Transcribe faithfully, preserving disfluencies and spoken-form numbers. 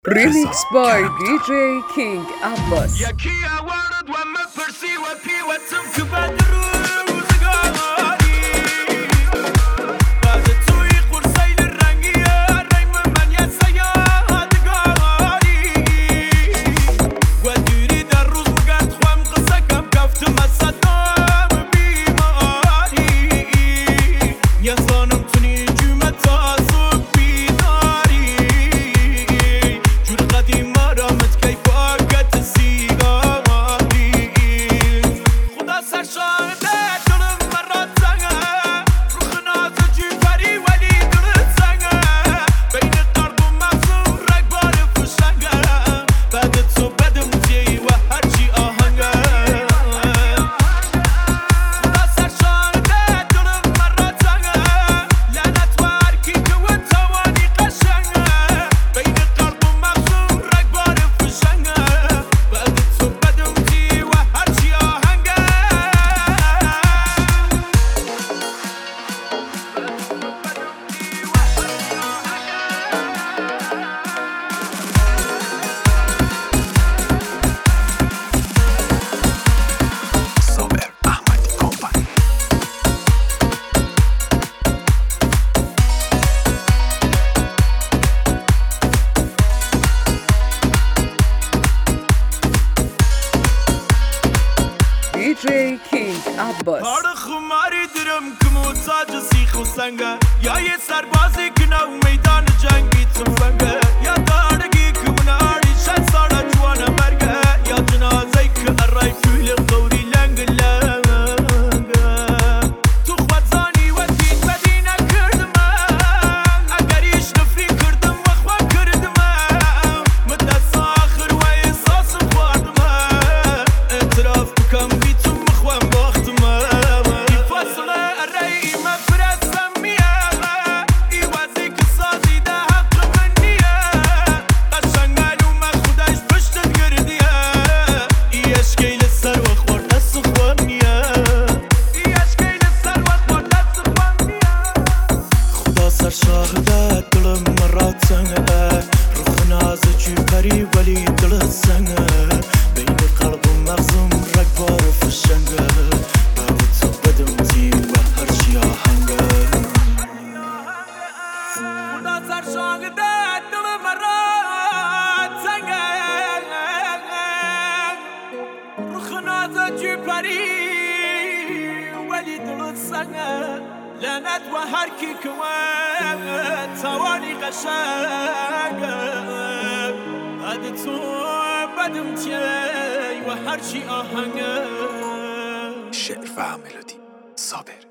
Remix by D J King Abbas. یکی آورد و مپرسی و پیوتم که بد روزگاری بعد توی قرصیل رنگی ریم من یه سیادگاری و دیری در روز مگرد خوام قصه کم کفتم از صدام بیماری یه زانم تونی جمعه تا صبح بیداری جور قدیم آرامت کی پاکت سیگاری خدا سر شاهده دلم مرا تنگه روخ ناز جیفری ولی دلت زنگه بین قلب و مغزم رگبار فشنگه بعد تو بدم تی و هرچی آهنگه خدا سر شاهده دلم مرا تنگه لعنت و هرکی که و توانی قشنگه بین قلب و مغزم رگبار فشنگه بعد تو بدم تی و هرچی آهنگه صابر احمدی کمپانی D J King Abbas. کار خماری درم که محتاج سیخ و سنگه یا یه سربازی که نو میدان جنگی تفنگه یا دارگی که مناری شد سارا جوانه مرگه یا جنازه که ارای فیل قوری لنگ لنگه تو خوزانی و دین بدینه کردم اگریش نفری کردم و خواه کردم مدست آخر و احساسم خواردم اعتراف بکم بی تو مخوام باختم ای فاصله ارای ما فرستم میامه ای وزی که سازی ده حق من نیه قشنگ معلومه خودش پشتت گردیه ای اشکیل سر و خورده سخوانیه ای اشکیل سر و خورده سخوانیه خدا سر شاهده دلم مرا تنگه روخ ناز جیپری ولی دلت زنگه بین قلب و مغزم رگبار فشنگه بعد تو بدم تی و هرچی آهنگه خدا سر شاهده دلم مرا تنگه روخ ناز جیپری ولی دلت زنگه لعنت و هر کی که توانی قشنگه بعد تو بدم تی و هرچی آهنگه شعر و ملودی صابر